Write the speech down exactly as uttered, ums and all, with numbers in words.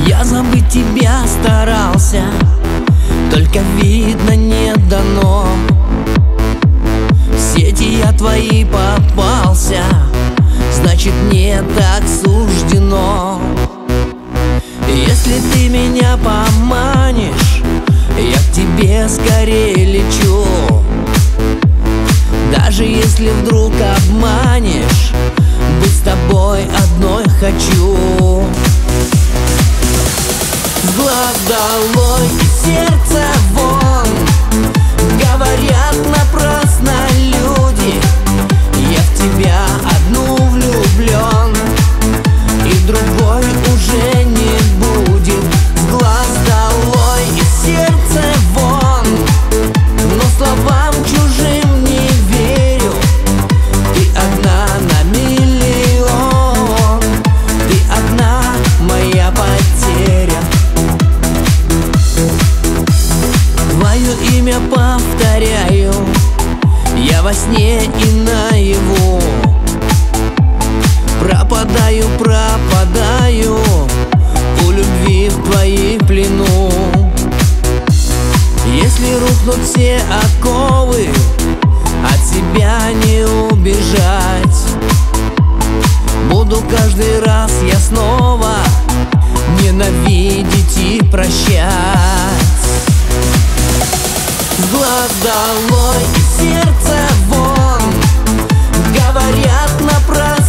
Я забыть тебя старался, только видно не дано. В сети я твои попался, значит мне так суждено. Если ты меня поманишь, я к тебе скорее лечу. Даже если вдруг обманешь, быть с тобой одной хочу. С глаз долой и сердце вон, говорят напрасно люди. Я в тебя одну влюблен, и другой уже не будет. С глаз долой и сердце вон, но словам чужим не верю. Ты одна на миллион, ты одна моя потеря. Твое имя повторяю я во сне и наяву. Пропадаю, пропадаю у любви в твоей плену. Если рухнут все оковы, от себя не убежать. Буду каждый раз я снова ненавидеть и прощать. С глаз долой и сердце вон, говорят напрасно